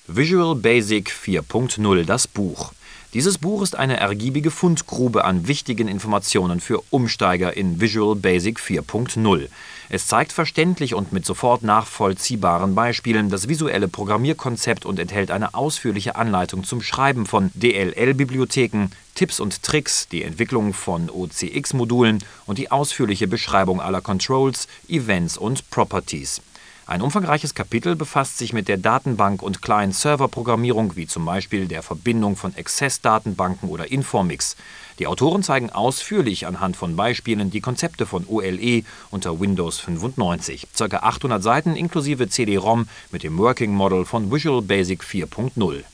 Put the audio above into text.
Visual Basic 4.0, das Buch. Dieses Buch ist eine ergiebige Fundgrube an wichtigen Informationen für Umsteiger in Visual Basic 4.0. Es zeigt verständlich und mit sofort nachvollziehbaren Beispielen das visuelle Programmierkonzept und enthält eine ausführliche Anleitung zum Schreiben von DLL-Bibliotheken, Tipps und Tricks, die Entwicklung von OCX-Modulen und die ausführliche Beschreibung aller Controls, Events und Properties. Ein umfangreiches Kapitel befasst sich mit der Datenbank- und Client-Server-Programmierung, wie zum Beispiel der Verbindung von Access-Datenbanken oder Informix. Die Autoren zeigen ausführlich anhand von Beispielen die Konzepte von OLE unter Windows 95. Ca. 800 Seiten inklusive CD-ROM mit dem Working Model von Visual Basic 4.0.